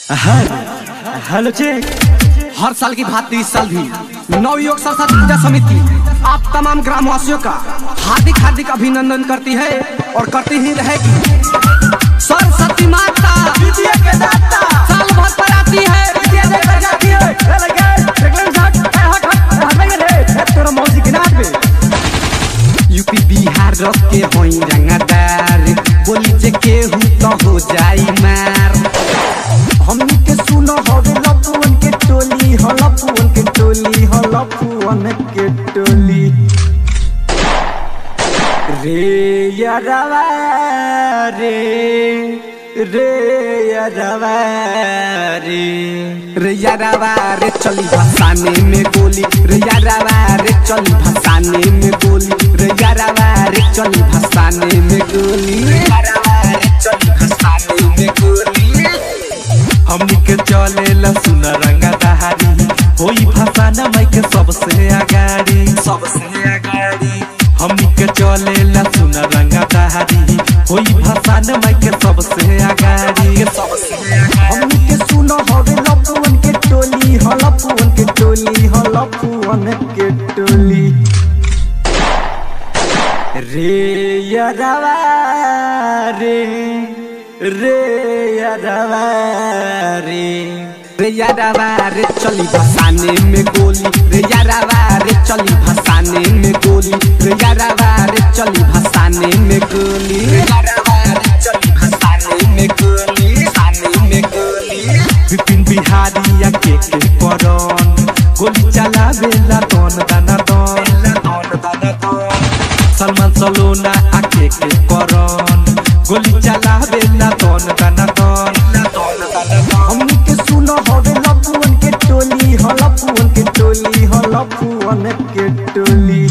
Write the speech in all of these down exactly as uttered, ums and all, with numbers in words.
Hello check. हर साल की भांति इस साल भी नवयुवक सरस्वती पूजा समिति आप तमाम ग्रामवासियों का हार्दिक हार्दिक अभिनंदन करती है और करती ही रहेगी। सरस्वती माता विद्या के दाता साल भर पर आती है, विद्या देकर जाती है। यूपी बिहार के होई रंगदार, बोली जे केहू तो हो जाई मार। हमनी के सुनो हवे लपुअन के टोली, हो लपुअन के टोली, हो लपुअन के टोली। रे यारवा रे रे यारवा रे रे यारवा रे चली भसाने में गोली, रे यारवा रे चली भसाने में गोली, रे यारवा रे चली भसाने में गोली, रे यारवा रे चली भसाने में गोली। हमनी के चले लसुन रंगा दहारी, होई भसाना माई के सबसे आगाड़ी, सबसे आगाड़ी। हमनी के चले लसुन रंगा दहारी, होई भसाना माई के सबसे आगाड़ी, सबसे आगाड़ी। हमनी के सुनो हवे लपुअन के टोली, हो लपुअन के टोली, हो लपुअन के टोली। रे यारवा रे रे यारवा रे रे यारवा रे चली भसाने में गोली, रे यारवा रे चली भसाने में गोली, रे यारवा रे चली भसाने में गोली, रे यारवा रे चली भसाने में गोली, भसाने में गोली। विपिन बिहारी या के के परन, गोली चलावेला तन दाना तन, तन दाना तन। सलमान सलोना आके के परन, गोली चलावेला तन दाना तन, तन दाना तन। हमनी के सुनो हवे लपुअन के टोली, हो लपुअन के टोली, हो लपुअन के टोली।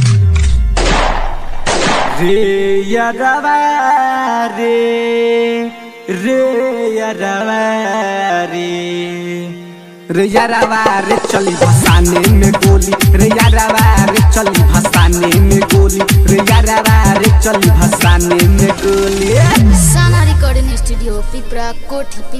रे यारवा रे रे यारवा रे रे यारवा रे चली भसाने में गोली, रे यारवा रे चली भसाने में गोली, रे यारवा रे चली भसाने में गोली। साना रिकॉर्डिंग स्टूडियो पिपरा कोठी।